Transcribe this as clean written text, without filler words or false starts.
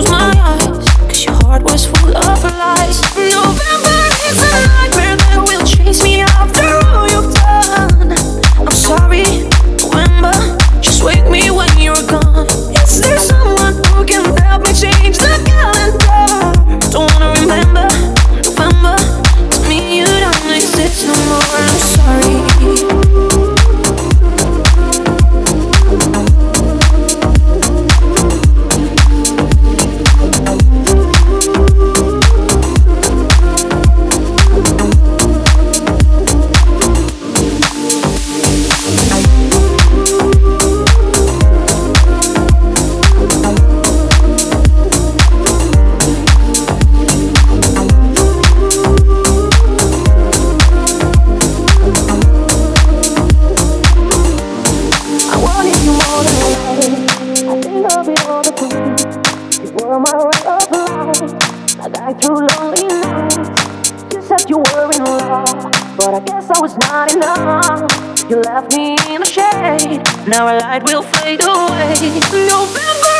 close my eyes, 'cause your heart was full of lies. November is a nightmare that will chase me after all you've done. I'm sorry, November, just wake me when you're gone. Is there someone who can help me change the calendar? Don't wanna remember November, to me you don't exist no more. I'm sorry. But I guess I was not enough. You left me in the shade. Now our light will fade away. November